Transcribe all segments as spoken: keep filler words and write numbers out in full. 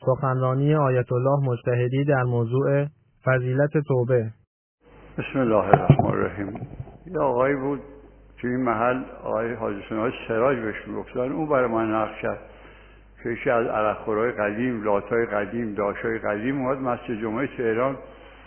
سخنرانی آیت الله مجتهدی در موضوع فضیلت توبه. بسم الله الرحمن الرحیم. یه آقایی بود توی این محل، آقای حاجی سنای سراج بهش میگفتن. اون برای من نقل کرد که یکی از عرقخورهای قدیم، لاتای قدیم، داشای قدیم اومد مسجد جمعه تهران،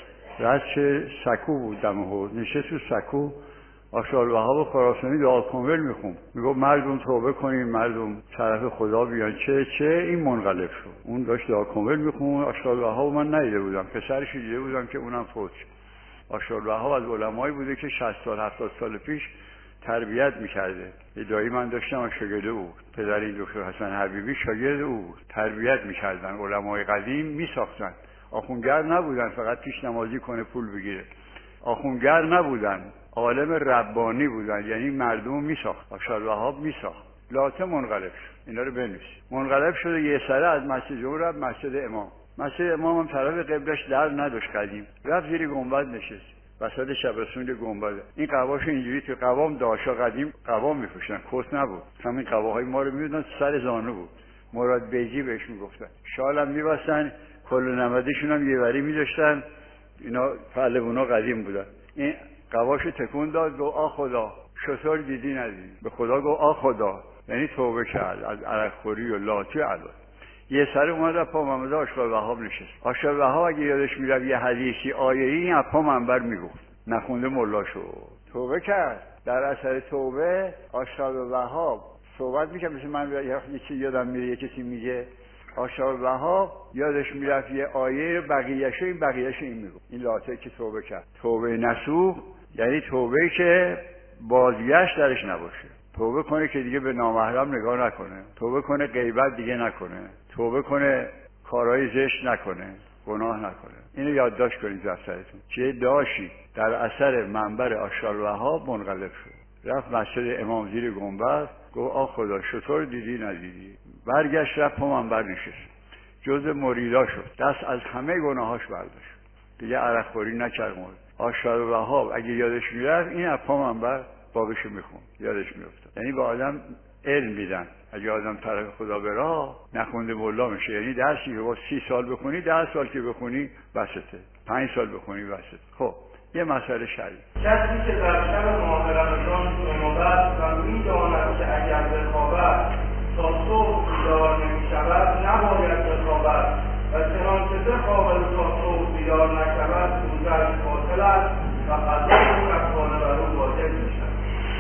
رد چه سکو بود دم حوض، نشست تو سکو آشارالوهاب خراسانی دعا کنول میخون، میگفت مردم توبه کنین، مردم طرف خدا بیان. چه چه این منقلب شد. اون داشت دعا کنول میخون. آشارالوهاب من ندیده بودم، پسرش دیده بودم که اونم فوت شد. آشارالوهاب از علمایی بوده که شصت سال هفتاد سال پیش تربیت میکرده. یه دایی من داشتم شاگرد او، پدر این دکتر حسن حبیبی شاگرد او بود. تربیت میکردن، علمای قدیم میساختن. آخونگر نبودن فقط پیش نمازی کنه پول بگیره. آخونگر نبودن، عالم ربانی بودن، یعنی مردم میساخت. آشارالوهاب میساخت. لاته منقلب شد. اینا رو بنویس. منقلب شده یه سره از مسجد جمعه رفت مسجد امام. مسجد امام هم طرف قبلش در نداشت قدیم. رفت زیر گنبد نشست. وسط شبستون گنبد. این قواش اینجوری تو قوام داشا قدیم قوام میپوشن، کس نبود. همین قواهای ما رو میدونن سر زانو بود. مراد بیجی بهش میگفتن. شالم میبستن، کل نمدشون هم یه وری میذاشتن. اینا پهلوانا قدیم بودن. این قواشو تکون داد، گفت آ خدا شطور دیدی ندیدی. به خدا گفت آ خدا، یعنی توبه کرد از عرقخوری و لاتی علا. یه سر اومد پا محمد آشارالوهاب نشست. آشارالوهاب اگه یادش میرفت یه حدیثی آیه‌ای از پا منبر میگفت، نخونده ملا شد. توبه کرد. در اثر توبه آشارالوهاب صحبت میکنه. مثل من یه چیزی یادم میره، یه کسی میگه آشارالوهاب یادش میرفت یه آیه بقیه‌شو این بقیه‌شو این میگفت. این لاته که توبه کرد. توبه نصوح یعنی توبه که بازگشت درش نباشه. توبه کنه که دیگه به نامحرم نگاه نکنه. توبه کنه غیبت دیگه نکنه. توبه کنه کارهای زشت نکنه، گناه نکنه. اینو یادداشت کنید در سرتون. چه داشی در اثر منبر آشارالوهاب منقلب شد. رفت مسجد امام زیر گنبد، گفت آ خدا شطور دیدی ندیدی. برگشت رفت پا منبر نشست. جز مریدا شد. دست از همه گناهاش برداشت. دیگه عرقخوری نکرد. آشارالوهاب اگه یادش میرفت این از پا منبر بابشو میخون، یادش میفته. یعنی به آدم علم میدن. اگه آدم طرف خدا برا نخونده ملا میشه. یعنی درسی که با سی سال بخونی، ده سال که بخونی بسته، پنج سال بخونی بسته. خب یه مسئله شریف. کسی که در شب ماه رمضان جنوبت و میداند که اگر بخوابد تا صبح بیدار نمیشود نباید بخوابد و چنانکه بخوابد تا صبح بیدار نشود روزش باطل است و قضای او کفاره بر او واجب میشود.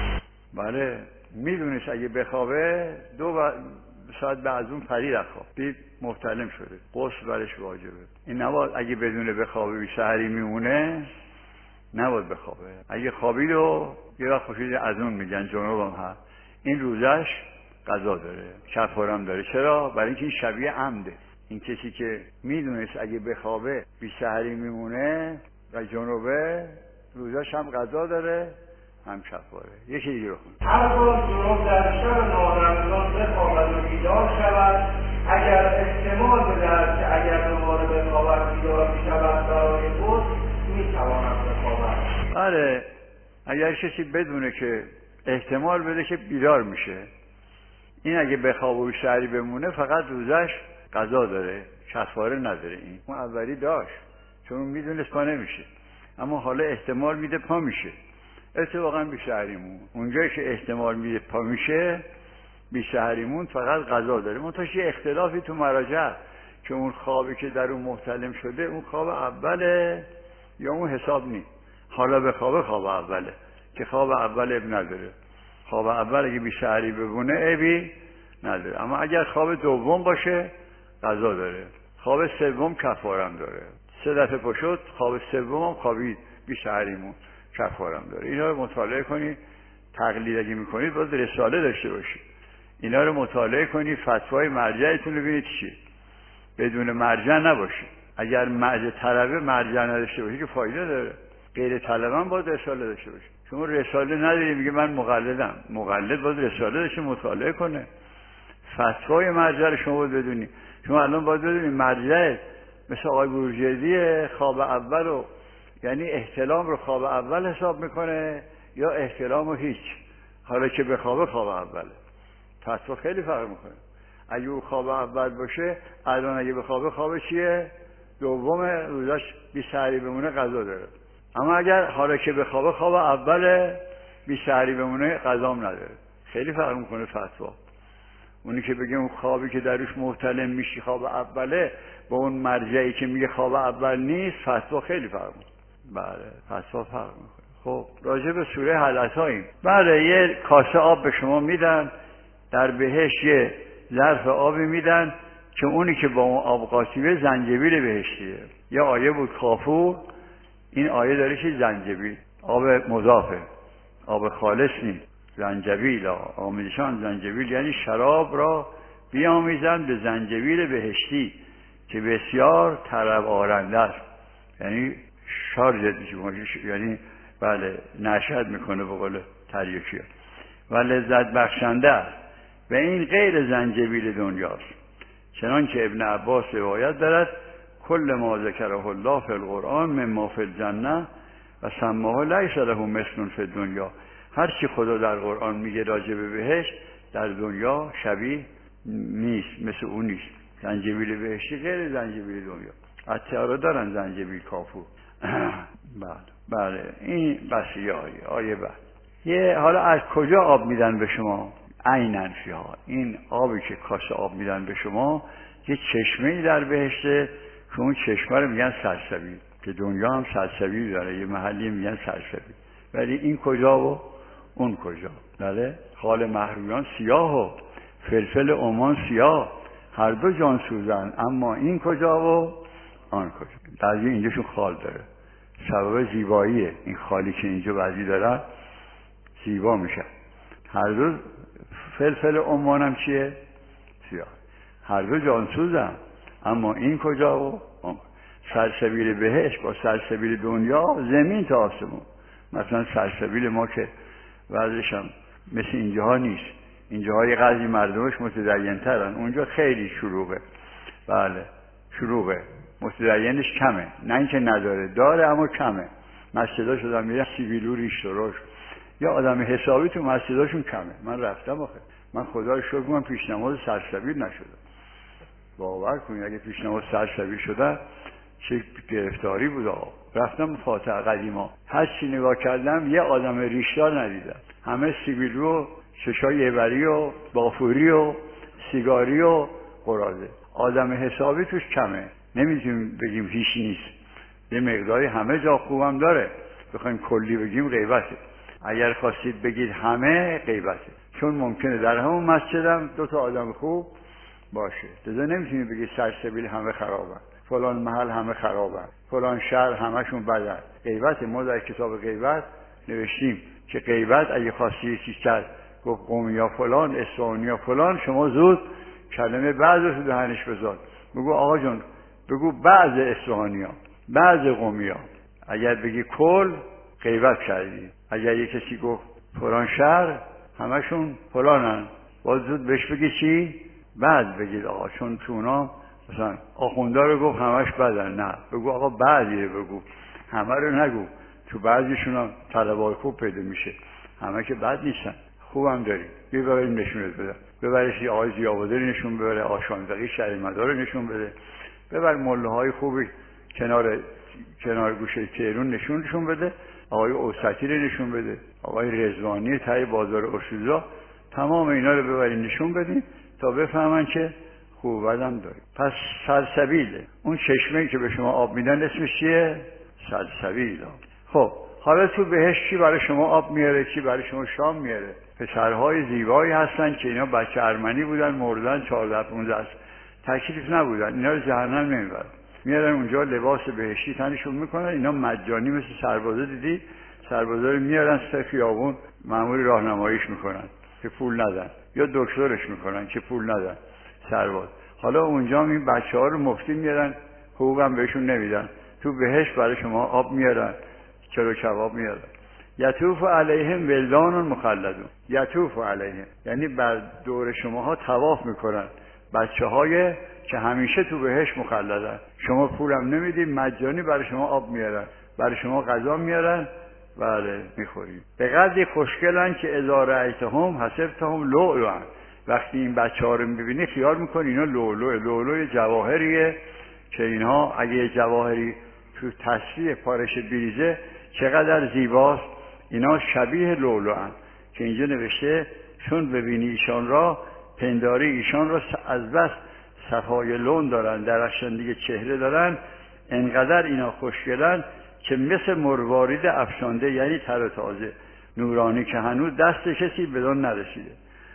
بله، میدونست اگه بخوابه دو با... ساعت بعد اون پرید از خواب دید محتلم شده، غسل برش واجبه. این نباید اگه بدون بخوابه بی سحری میمونه نباید بخوابه. اگه خوابید و یه وقت خوشید از اون میگن جنوبم هست، این روزش قضا داره، کفارم داره. چرا؟ برای اینکه این شبیه عمده. این کسی که میدونست اگه بخوابه بی سحری میمونه و جنوبه، روزش هم قضا داره هم کفاره. یکی دیگه رو خون. هرگاه جنوب در شب ماه رمضان بخوابد و بیدار شود، اگر احتمال بدهد که اگر دوباره بخوابد بیدار میشود برای غسل میتواند بخوابد. آره، اگر کسی بدونه که احتمال بده که بیدار میشه، این اگه بخواب و بی سحری بمونه فقط روزش قضا داره، کفاره نداره. این اون اولی داشت چون میدونست پا نمیشه، اما حالا احتمال میده پا میشه. اتفاقا بی سحریمون اونجایی که احتمال میده پا میشه بی سحریمون فقط قضا داره. منتها یه اختلافی تو مراجع که اون خوابی که در اون محتلم شده اون خواب اوله یا اون حساب نی. حالا به خواب خواب اوله که خواب اول اب نداره. خواب اول اگه بی سحری ببونه ابی نداره، اما اگر خواب دوم باشه قضا داره. خواب سوم کفارم داره. سه دفعه پشت خواب سوم هم خوابید بی سحریمون کفارم داره. اینا رو مطالعه کنید. تقلید اگه میکنید باید رساله داشته باشید. اینا رو مطالعه کنید، فتوای مرجعتون رو ببینید چیه. بدون مرجع نباشید. اگر مرجع طلبه مرجع نداشته باشید که فایده داره. غیر طلبه هم باید رساله داشته باشید. شما رساله نداری میگه من مقلدم. مقلد باید رساله داشته مطالعه کنه. فتوای مرجع رو شما باید بدونید. شما الان باید بدونید مرجع مثل آقای بروجردی خواب اول رو، یعنی احتلام رو خواب اول حساب میکنه یا احتلام رو هیچ. حالا که به خواب خواب اوله فتوا خیلی فرق میکنه. اگه او خواب اول باشه الان اگه به خواب خواب چیه؟ دوم روزاش بی سحری بمونه غذا داره. اما اگر حالا که به خواب خواب اوله بی سحری بمونه غذام نداره. خیلی فرق میکنه فتوا. اونی که بگه اون خوابی که دروش محتلم میشی خواب اوله با اون مرجعی که میگه خواب اول نیست، فتوا خیلی فرق میکنه. بله فتوا فرق میکنه. خب راجع به سوره حلقه‌ایم. بله یه کاسه آب به شما میدن، در بهشت یه ظرف آبی میدن که اونی که با اون آب قاطیه زنجبیل بهشتیه. یه آیه بود کافور، این آیه داره که زنجبیل آب مضافه، آب خالص نیست. زنجبیل آمیزشان زنجبیل یعنی شراب را بیامیزن به زنجبیل بهشتی که بسیار طرب آرنده است، یعنی شارژت میشه، یعنی بله نشد میکنه به قول تریاکی و لذت بخشنده است و این غیر زنجبیل دنیاست. چنانکه ابن عباس روایت دارد کل ما ذکره الله فی القرآن مما فی الجنه و سماه لیس له مثل فی الدنیا. هر چی خدا در قرآن میگه راجع به بهشت در دنیا شبیه نیست، مثل اون نیست. زنجبیل بهشتی غیر زنجبیل دنیا. عطارا دارن زنجبیل کافور. بله بله این بس یه آیه آیه بعد یه حالا از کجا آب میدن به شما؟ عینن فیها، این آبی که کاسه آب میدن به شما یه چشمه‌ای در بهشته که اون چشمه رو میگن سلسبیل، که دنیا هم سلسبیل داره، یه محلی میگن سلسبیل. ولی این کجا و اون کجا؟ بله خال محرویان سیاه و فلفل عمان سیاه، هر دو جان سوزن، اما این کجا و آن کجا. بعضی اینجاشون خال داره، سبب زیباییه، این خالی که اینجا بعضی دارن زیبا میشه. هر دو فلفل عمان هم چیه؟ سیاه. هر دو جانسوزم، اما این کجا و آن. سلسبیل بهشت با سلسبیل دنیا زمین تا آسمون. مثلا سلسبیل ما که وضعش هم مثل اینجاها نیست، اینجاها یه قضی مردمش متدین ترن، اونجا خیلی شلوغه. بله شلوغه، متدینش کمه، نه اینکه نداره، داره اما کمه. مسجدا شدن میره سیبیلو ریش درش، یا آدم حسابی تو مسجداشون کمه. من رفتم آخه، من خدا رو شکر من پیش نماز سلسبیل نشدم. باور کنید اگه پیش نماز سلسبیل شدن چه گرفتاری بود آقا. رفتم فاتح قدیما، هر چی نگاه کردم یه آدم ریشدار ندیدم، همه سیبیلو، چشای یبری و بافوری و سیگاری و قراضه. آدم حسابی توش کمه، نمیتونیم بگیم هیچ نیست، یه مقداری همه جا خوبم داره. بخوایم کلی بگیم غیبته، اگر خواستید بگید همه غیبته، چون ممکنه در همون مسجدم دو تا آدم خوب باشه. لذا نمیتونید بگید سلسبیل همه خرابن، فلان محل همه خرابن، فلان شهر همشون بدن. غیبت ما در کتاب غیبت نوشتیم که غیبت اگه خواستی یه چیز کرد گفت قومیا فلان، اصفهانیا فلان، شما زود کلمه بعض رو دهنش بذار، بگو آقا جون بگو بعض اصفهانیا، بعض قومیا. اگر بگی کل غیبت کردی. اگر یه کسی گفت فلان شهر همشون فلانن، باز زود بهش بگی چی؟ بعد بگید آقا، چون تو اونا مثلا آخونده رو گفت همش بدن، نه بگو آقا بعضی رو بگو، همه رو نگو. تو بعضیشون هم طلبای خوب پیدا میشه، همه که بد نیستن، خوبم داریم. ببریم نشونت بده، ببرش یه آقای زیابادری نشون ببره، آشاندقی شهر مدار نشون بده، ببر مله های خوبی کنار کنار گوشه تهرون نشونشون بده، آقای اوسطی رو نشون بده، آقای رضوانی تای بازار ارشوزا، تمام اینا رو ببرین نشون بدین تا بفهمن که خوب بدم داریم. پس سلسبیله، اون چشمه‌ای که به شما آب میدن اسمش چیه؟ سلسبیل. خب حالا تو بهشت چی برای شما آب میاره، چی برای شما شام میاره؟ پسرهای زیبایی هستن که اینا بچه ارمنی بودن، مردن چهارده پانزده تکلیف نبودن، اینا رو جهنم نمیبرن، میارن اونجا لباس بهشتی تنشون میکنن. اینا مجانی، مثل سربازا دیدی سربازا رو میارن سر خیابون مأمور راهنماییش میکنن که پول ندن، یا دکترش میکنن که پول ندن سرباز. حالا اونجا این بچه ها رو مفتی میارن، حقوقم بهشون نمیدن. تو بهشت برای شما آب میارن، چلو کباب میارن. یطوف علیهم ولدان مخلدون، یطوف علیهم یعنی بر دور شماها طواف میکنن بچه های که همیشه تو بهشت مخلدن. شما پولم نمیدید، مجانی برای شما آب میارن، برای شما غذا میارن، بله میخورید. به قدری خوشگلن که اذا رأیتهم حسبتهم لؤلؤا، وقتی این بچه ها رو میبینی خیال میکنی اینا لولو لولو جواهریه که اینها اگه جواهری تو تصویر پارش بریزه چقدر زیباست. اینا شبیه لولو هستند که اینجا نوشته چون ببینی ایشان را پنداری ایشان را از بس صفای لون دارن، درخشندگی چهره دارن، انقدر اینا خوشگلن که مثل مروارید افشانده، یعنی تر و تازه نورانی که هنوز دست کسی بدون نرسیده.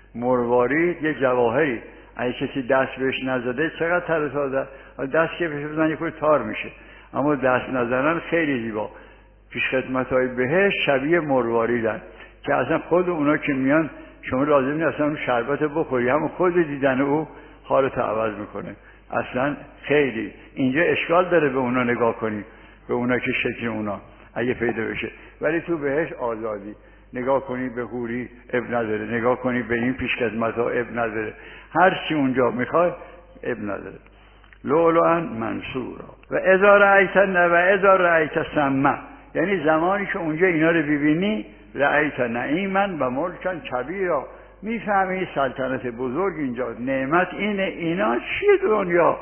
مروارید یه جواهری اگه کسی دست بهش نزده چقدر تر و تازه، دست که بهش بزن یه تار میشه، اما دست نزدن خیلی زیبا. پیش خدمت‌های بهشت شبیه مرواریدن که اصلا خود اونا که میان شما لازم نیست اصلا اون شربت بخوری، هم خود دیدن او حالت عوض میکنه. اصلا خیلی اینجا اشکال داره به اونا نگاه کنی، به اونا که شکل اونا اگه پیدا بشه، ولی تو بهش آزادی. نگاه کنی به حوری اب نداره، نگاه کنی به این پیشخدمت‌ها اب نداره، هر چی اونجا میخواد اب نداره. لؤلؤا منثورا و اذا رأیت و اذا رأیت ثم، یعنی زمانی که اونجا اینا رو ببینی رأیت نعیما و ملکا کبیرا، میفهمی سلطنت بزرگ اینجا، نعمت اینه. اینا چیه دنیا؟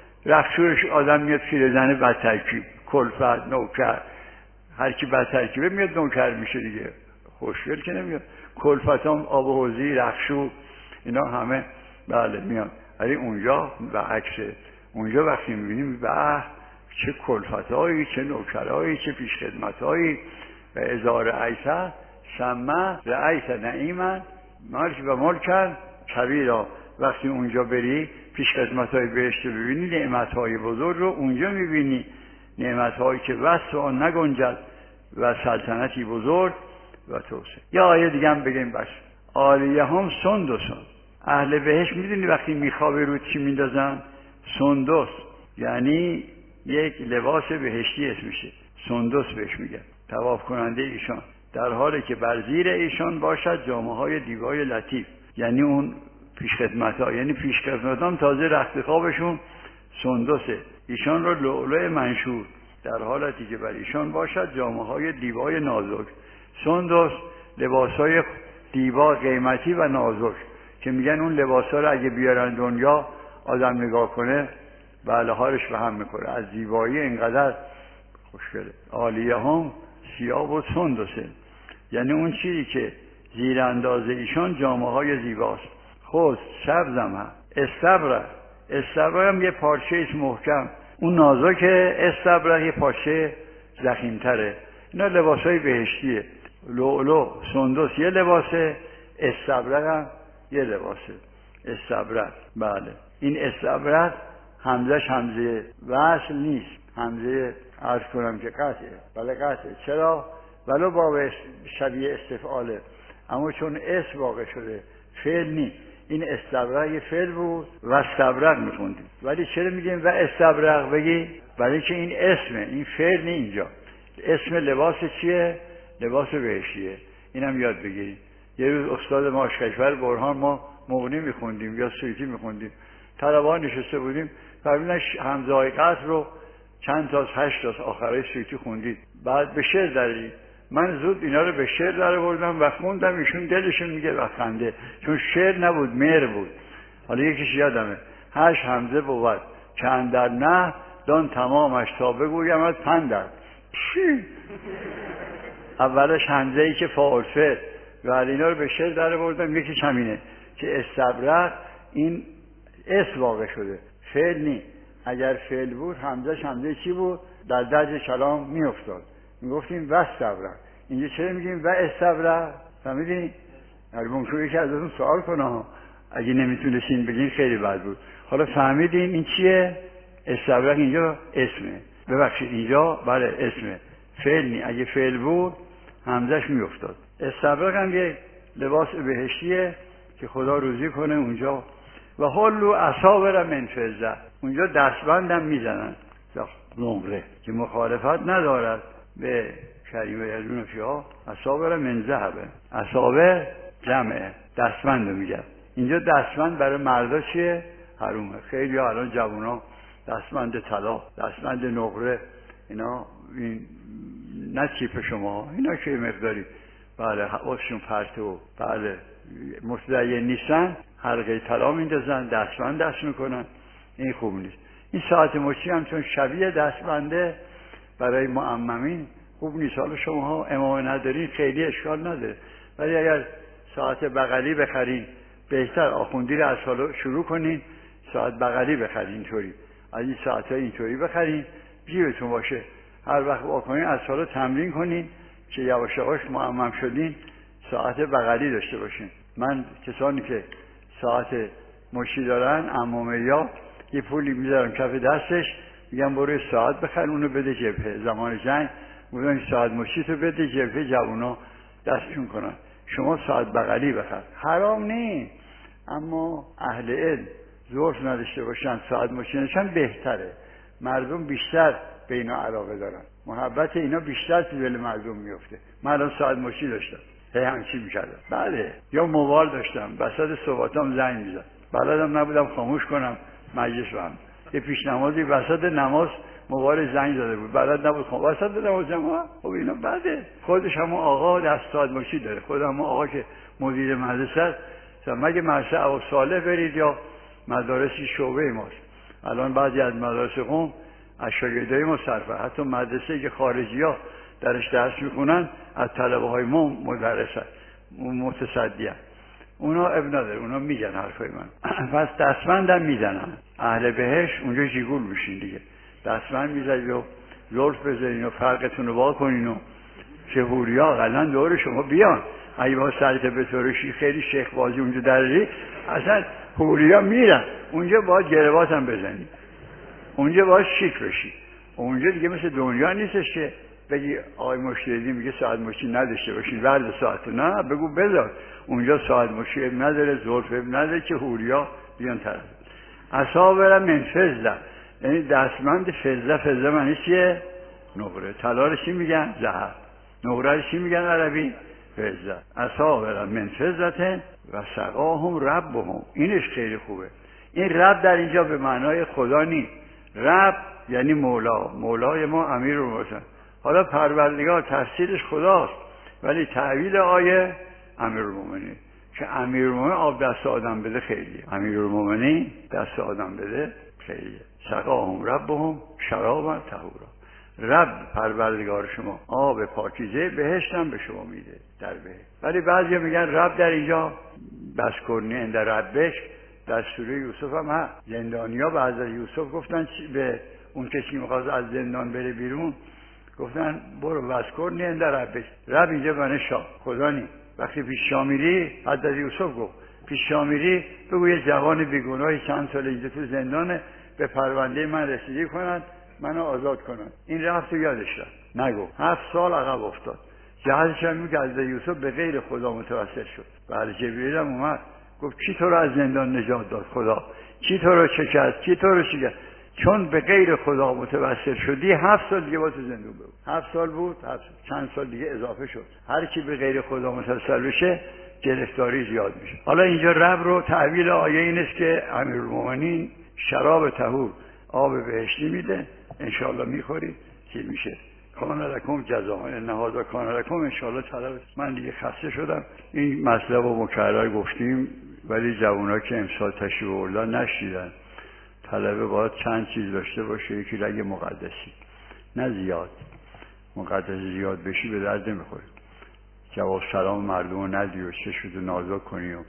رخشورش آدم میاد پیرزن بدترکیب، کلفت، نوکر، هر کی بدترکیبه میاد نوکر میشه دیگه، خوشگل که نمیاد. کلفت هم آب و حوضی، رخشو، اینا همه بله میاد. ولی اونجا به عکسه، اونجا وقتی میبینیم به چه کلفتایی، چه نوکرایی، چه پیشخدمتایی. و اذا رأیت ثم رأیت نعیما ملک و ملکا کبیرا، وقتی اونجا بری پیشخدمتای بهشت ببینی، نعمتهای بزرگ رو اونجا میبینی، نعمتهایی که وصف آن نگنجد و سلطنتی بزرگ و توسعه. یا آیه دیگه هم بگیم بس عالیهم سندسون، اهل بهشت میدونی وقتی میخوابه رو چی میندازن؟ سندس، یعنی یک لباس بهشتی اسمشه، سندس بهش میگن. طواف کننده ایشان در حالی که بر زیر ایشان باشد جامه های دیبای لطیف، یعنی اون پیشخدمت ها، یعنی پیشخدمت هم تازه رخت خوابشون سندسه. ایشان را لؤلؤ منشور، در حالتی که بر ایشان باشد جامه های دیبای نازک. سندس لباس های دیبا قیمتی و نازک که میگن اون لباس ها رو اگه بیارن دنیا آدم نگاه کنه بله حالش به هم میکنه، از زیبایی اینقدر خوشگله. عالیه هم سیاه و سندسه، یعنی اون چیزی که زیر اندازه ایشان جامعه های زیباست. خود سبزم هم استبرق، استبرق هم یه پارچه ایست محکم، اون نازک استبرق یه پارچه ضخیم‌تره. اینا لباس های بهشتیه. لؤلؤ سندس یه لباسه، استبرق هم یه لباسه. استبرق بله، این استبرق همزش همزه وصل نیست، همزه عرض کنم که قطعه، بله قطعه. چرا؟ ولو با شبیه استفعاله، اما چون اسم واقع شده فعل نیست. این استبرق یه فعل بود و استبرق میخوندیم، ولی چرا میگیم و استبرق بگی؟ برای که این اسمه، این فعل نه. اینجا اسم لباس چیه؟ لباس بهشتیه. اینم یاد بگیریم. یه روز استاد ما کشور برهان ما مغنی میخوندیم یا سویتی میخوندیم، طلبه‌ها نشسته بودیم، فرمودن همزه های قطع رو چند تاست هشت تاست آخرای سویتی خوندید، بعد به شعر دارید. من زود اینا رو به شعر در آوردم و خوندم، ایشون دلشون میگه و خنده، چون شعر نبود مهر بود. حالا یکیش یادمه هشت همزه بود که اندر نه دان تمامش تا بگویم از پندر. چی؟ اولش همزه ای که فاعل فعل و اینا رو به شعر در آوردم. یکیش همینه که استبرق این اسم واقع شده، فعل نی. اگر فعل بود همزهش همزه چی بود؟ در درج کلام می افتاد، می گفتیم و استبرق. اینجا چرا میگیم و استبرق؟ فهمیدین؟ اگه ممکنه یکی ازتون سوال کنه، اگه نمیتونستین بگین خیلی بد بود. حالا فهمیدین این چیه؟ استبرق اینجا اسمه، ببخشید اینجا بله اسمه، فعل نی. اگه فعل بود همزهش می افتاد. استبرق هم یه لباس بهشتیه که خدا روزی کنه اونجا. و حلو اصابر من فضه، اونجا دستبندم میزنن نمره که مخالفت ندارد به کریمه یزون فیها. اصابر من ذهبه، اصابر جمعه دستبند رو میگن. اینجا دستبند برای مردا چیه؟ حرومه. خیلی ها الان جوونا دستبند طلا، دستبند نقره، اینا این نه چیپ شما، اینا که مقداری بله حواسشون پرته و بله متدین نیستن، حلقه طلا میندازن، دستبند دست میکنن، این خوب نیست. این ساعت مچی هم چون شبیه دستبنده برای معممین خوب نیست. حالا شما امامه ندارین خیلی اشکال نداره، ولی اگر ساعت بغلی بخرین بهتر. آخوندی رو از حالا شروع کنین ساعت بغلی بخرین، اینطوری از این ساعت ها اینطوری بخرین جیبتون باشه، هر وقت واکنین از حالا تمرین کنین که یواش یواش معمم شدین ساعت بغلی داشته باشین. من کسانی که ساعت مچی دارن عمومیا یه پولی میذارم کف دستش، میگم برو ساعت بخر اونو بده جبهه. زمان جنگ بودن ساعت مچی تو بده جبهه، جوونا دستشون کنن. شما ساعت بغلی بخر، حرام نیست، اما اهل علم ظرف نداشته باشن ساعت مچی نشن بهتره. مردم بیشتر به اینا علاقه دارن، محبت اینا بیشتر تو دل مردم میفته. من الان ساعت مچی داشتم هی همچی میکردم، بله. یا موبایل داشتم وسط صحبتام زنگ میزد، بلدم نبودم خاموش کنم مجلس رو. هم یه پیش نمازی وسط نماز موبایل زنگ زده بود، بلد نبود خب وسط نماز جماعت. خب اینا بده. خودش هم آقا دست ساعت مچی داره، خود هم آقا که مدیر مدرسه است. مگه مدرسه ابو صالح برید یا مدارسی شعبه ماست. الان بعضی از مدارس قم از شاگردای ما صرفه، حتی مدرسه که خارجی ها درش درس میکنن از طلبه های ما مدرسه متصدی هست. اونا اب نداره، اونا میگن حرفای من. پس دستمندم میزنن اهل بهش اونجا جیگول میشین دیگه، دستمند میزنید و لرف بزنین و فرقتون رو وا کنین و چه هوریا غلن دور شما بیان. اگه با سرت به طورشی خیلی شیخ بازی اونجا داری، اصلا هوریا میرن اونجا، باید گروات هم بزنی، اونجا باید شیک بشی. اونجا دیگه مثل دنیا نیستش که بگی آقای مشتری میگه ساعت مچی نداشته باشین ورد ساعت، نه بگو بذار اونجا ساعت مچی نداره، ظرف نداره که هوریا بیان طرف. اصابر من فضه، یعنی دستمند فضه. فضه معنی چیه؟ نقره. طلا رو چی میگن؟ ذهب. نقره رو چی میگن عربی؟ فضه. اصابر من فضه و سقاهم ربهم. اینش خیلی خوبه. این رب در اینجا به معنای خدا نیست. رب یعنی مولا. مولای ما امیرالمومنین. حالا پروردگار تفسیرش خداست، ولی تعویل آیه امیرالمومنین، که امیرالمومنین آب دست آدم بده خیلیه. امیرالمومنین دست آدم بده خیلیه. سقاهم ربهم شرابا طهورا. رب پروردگار شما آب پاکیزه بهشت هم به شما میده در بهشت. ولی بعضی میگن رب در اینجا بس کنی اند ربش. در سوره یوسف هم هست. زندانیا بعد از یوسف گفتن به اون کسی میخواست از زندان بره بیرون، گفتن برو وذکر نی اند ربش. رب اینجا بنه شاه، خدا نی. وقتی پیش شاه میری، حد از یوسف گفت پیش شاه میری بگو یه جوان بیگناهی چند سال اینجا تو زندانه، به پرونده من رسیدگی کنن منو آزاد کنن. این رفت و یادش رفت، نگو. هفت سال عقب افتاد. جهازش هم میگه از یوسف به غیر خدا متوسل شد. بعد جبریل هم اومد گفت کی تو رو از زندان نجات داد؟ خدا. کی تو رو چه کرد؟ کی تو رو چه کرد؟ چون به غیر خدا متوسل شدی هفت سال دیگه با تو زندون بود. هفت سال بود، هفت چند سال دیگه اضافه شد. هر کی به غیر خدا متوسل بشه گرفتاری زیاد میشه. حالا اینجا رب رو تعویل آیه این است که امیرالمومنین شراب طهور، آب بهشتی میده، انشاءالله میخوری که میشه. کان لکم جزاء نهاذا کان لکم انشاءالله طلب. من دیگه خسته شدم. این مطلب رو مکرر گفتیم، ولی جوونا که امسال تشریف آوردن نشیدن. طلبه باید چند چیز داشته باشه. یکی رگ مقدسی، نه زیاد. مقدس زیاد بشی به درد نمیخوری. جواب سلام مردم رو ندی و چشمتو نازک کنی و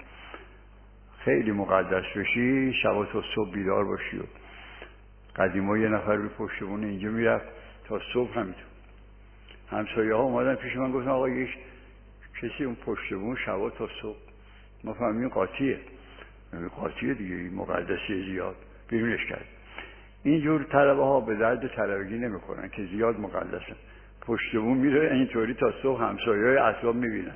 خیلی مقدس بشی، شب تا صبح بیدار باشی. و قدیما یه نفر بی پشتبون اینجا میرفت تا صبح همینطور. همسایه ها اومدن پیش من گفتن آقا یک کسی اون پشتبون شب تا صبح. ما فهمیدیم قاطیه. قاطیه دیگه، این مقدسی زیاد بیرونش کرد. اینجور طلبه ها به درد طلبگی نمیخورن که زیاد مقدسن. پشتبون میره اینطوری تا صبح همسایه های اطراف میبینن.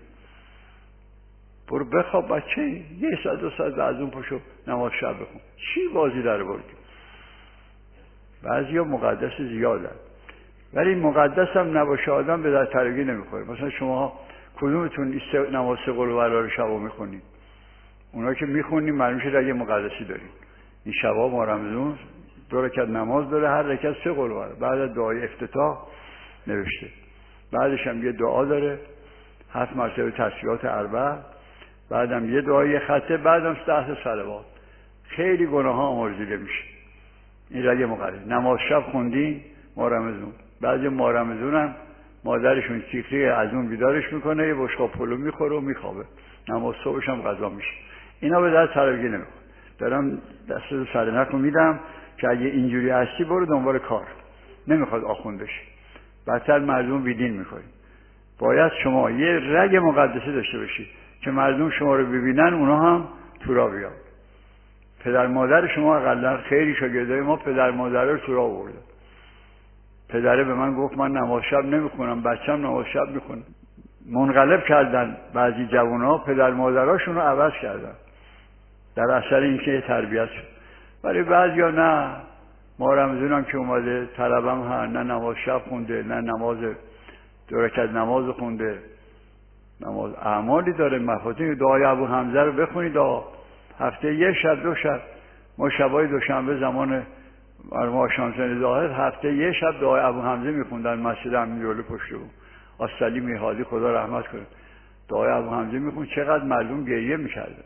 برو بخواب بچه، یه ساعت دو ساعت از اون پشو نماز شب بخون. چی بازی در بردی؟ بعضی ها مقدس زیادن، ولی مقدس هم نباشه آدم به در طلبگی نمیخوره. مثلا شما کدومتون نماز سه قل والله رو شبا میخونید؟ اونا که میخونیم معلوم شده یه مقدسی داریم. این شبا ما رمضان دو رکعت نماز داره، هر رکعت سه قل والله. بعد از دعای افتتاح نوشته، بعدش هم یه دعا داره، هفت مرتبه تسبیحات اربع، بعدم یه دعای خطه، بعدم ده صلوات. خیلی گناه ها آمرزیده میشه. این رگ مقدس. نماز شب خوندین ماه رمضان، بعضی ماه رمضان هم مادرشون چیخی از اون بیدارش میکنه، یه بشقاب پلو میخوره و میخوابه، نماز صبحش هم غذا میشه. اینا به دست طلبگی نمیخواد. دارم دست سرنخو میدم که اگه اینجوری هستی برو دنبال کار، نمیخواد آخوند بشی، بدتر مردم بیدین میکنی. باید شما یه رگ مقدسی داشته باشید که مردم شما رو ببینن اونا هم تو راه بیان. پدر مادر شما اقلا خیلی شاگردای ما پدر مادر رو تو راه برده. پدره به من گفت من نماز شب نمیخونم، بچم نماز شب میخونه. منقلب کردن بعضی جوانها پدر مادراشون رو عوض کردن در اثر اینکه تربیت شد. ولی بعضیا نه، ما رمضان هم که اومده طلبم ها، نه نماز شب خونده، نه نماز دو رکعت نماز خونده. نماز اعمالی داره، مفاتیح دعای ابو حمزه رو بخونید. هفته یه شب دو شب، ما شبای دوشنبه زمان ما شانسن ظاهر هفته یه شب دعای ابو حمزه میخوندن مسجد امیرعلی پشت بود. آستالی میهادی خدا رحمت کنه، دعای ابو حمزه میخوند. چقدر مردم گریه میکردن.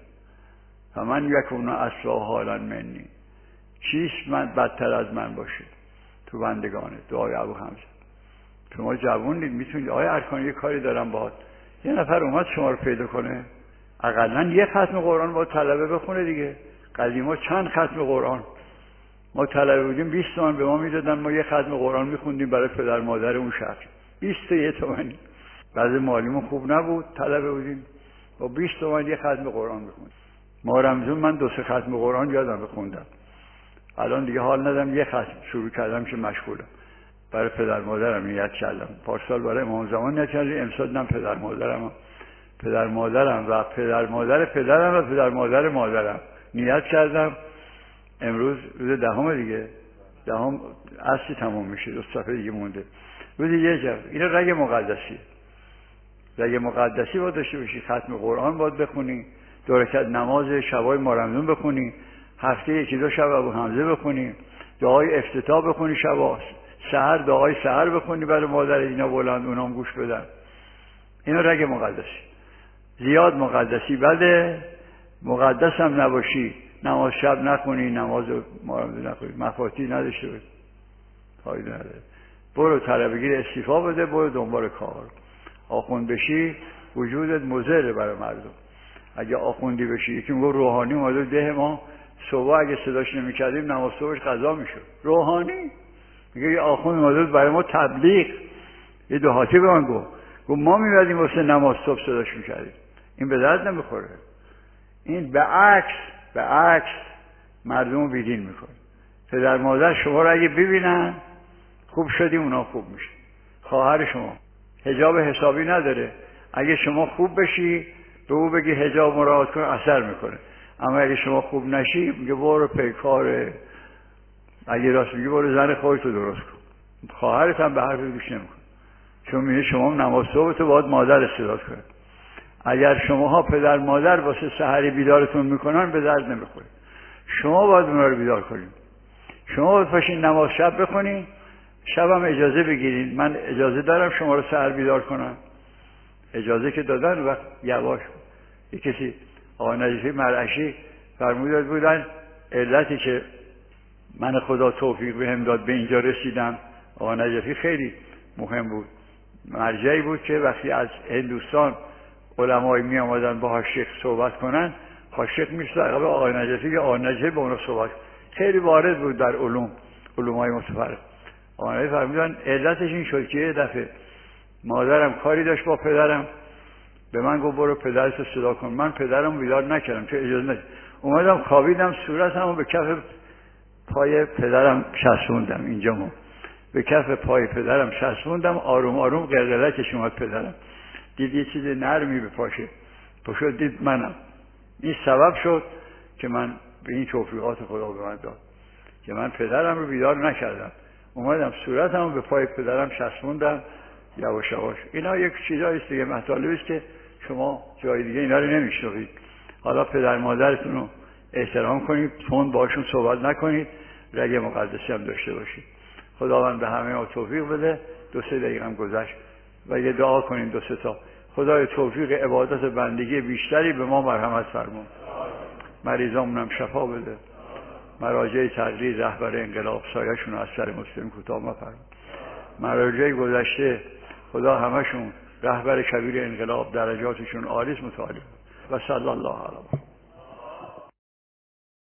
فمن یکون اسوا حالا منی، چیست من بدتر از من باشه تو بندگانه. دعای ابو حمزه. شما جوونید میتونید آیا ارکان یه کاری دارم باهات، یه نفر اومد شما رو پیدا کنه، اقلا یه ختم قرآن با طلبه بخونه دیگه. قدیما چند ختم قرآن ما طلبه بودیم، بیست تومن به ما میدادن، ما یه ختم قرآن میخوندیم برای پدر مادر اون شخص، بیست و یک تومنی. بعضی معلمون خوب نبود، طلبه بودیم با بیست تومن یه ختم قرآن میخوندیم. ما رمضان من دو سه ختم قرآن یادم بخوندم. الان دیگه حال ندارم، یه ختم شروع کردم که مشغولم. برای پدر مادرم نیت کردم، پارسال برای امام زمان نیت کردم، امسال نم پدر مادرم پدر مادرم و پدر مادر پدرم و پدر مادر مادرم نیت کردم. امروز روز دهم دیگه، دهم اصلی تمام میشه، دو صفحه دیگه مونده. روز یه جب این رگ مقدسی، رگ مقدسی باید داشته باشی. ختم قرآن باید بخونی، دو رکعت نماز شبای ماه رمضان بخونی، هفته یکی دو شب ابو حمزه بخونی، دعای افتتاح بخونی، شب سحر دعای سحر بخونی برای مادر اینا بلند اونام گوش بدن. اینا رگ مقدسی. زیاد مقدسی بده، مقدس هم نباشی، نماز شب نخونی، نماز ماه رمضان نخونی، مفاتیح نداشته باشی، فایده نداره. برو طلبگی استیفا بده، برو دنبال کار. آخوند بشی وجودت مضر برای مردم. اگه آخوندی بشی، یکی میگه روحانی اومده ده ما صبح اگه صداش نمی‌کردیم نماز صبحش قضا میشد. روحانی میگه یه آخوند اومده برای ما تبلیغ، یه دهاتی به من گفت گفت ما می‌بردیم واسه نماز صبح صداش می‌کردیم. این به درد نمیخوره. این به عکس به عکس مردم رو بیدین میکنه. پدر مادر شما رو اگه ببینن خوب شدی، اونا خوب میشه. خواهر شما حجاب حسابی نداره، اگه شما خوب بشی به او بگی حجاب مراعات کن، اثر میکنه. اما اگه شما خوب نشی میگه برو پیکاره، اگه راست میگی برو زن خودتو درست کن. خواهرت هم به حرف گوش نمیکنه، چون میگه شما نماز صبحتو باید مادر استعداد کنه. اگر شماها پدر مادر واسه سحری بیدارتون میکنن به درد نمیخوره. شما باید اونا رو بیدار کنید. شما باید پاشین نماز شب بخونین، شبم اجازه بگیرین من اجازه دارم شما رو سحر بیدار کنم. اجازه که دادن وقت یواش. یک کسی آقای نجفی مرعشی فرموده بودن علتی که من خدا توفیق بهم داد به اینجا رسیدم، آقای نجفی خیلی مهم بود، مرجعی بود که وقتی از هندوستان علمای می آمدن با حاشیه صحبت کنن، حاشیه میشد عقب آقای نجفی که آقای نجفی با اونا صحبت، خیلی وارد بود در علوم علومای متفرق. آقای نجفی فرمودن علتش این شد که یه دفعه مادرم کاری داشت با پدرم، به من گفت برو پدرتو صدا کن. من پدرم بیدار نکردم که اجازه ندید، اومدم خوابیدم، صورتمو به کف پای پدرم چسبوندم، اینجا مون به کف پای پدرم چسبوندم، آروم آروم قلقلکش اومد پدرم، دید یه چیز نرمی به پاشه پاشد، دید منم. این سبب شد که من به این توفیقات خدا به من داد که من پدرم رو بیدار نکردم، اومدم صورتمو به پای پدرم چسبوندم یواش یواش. اینا یک چیزایی است دیگه، مطالبی است که شما جای دیگه اینا رو نمیشنوید. حالا پدر مادرتون رو احترام کنید، تند باشون صحبت نکنید، رگ مقدسی هم داشته باشید. خداوند به همه ما توفیق بده. دو سه دقیقه هم گذشت و یه دعا کنیم دو سه تا. خدای توفیق عبادت بندگی بیشتری به ما مرحمت فرما، مریضامون هم شفا بده، مراجع تقلید رهبر انقلاب سایه‌شون از سر مسلم کوتاه مفرما، مراجع گذشته خدا همشون رهبر کبیر انقلاب درجاتشون عالی متعالی و صلی الله علیه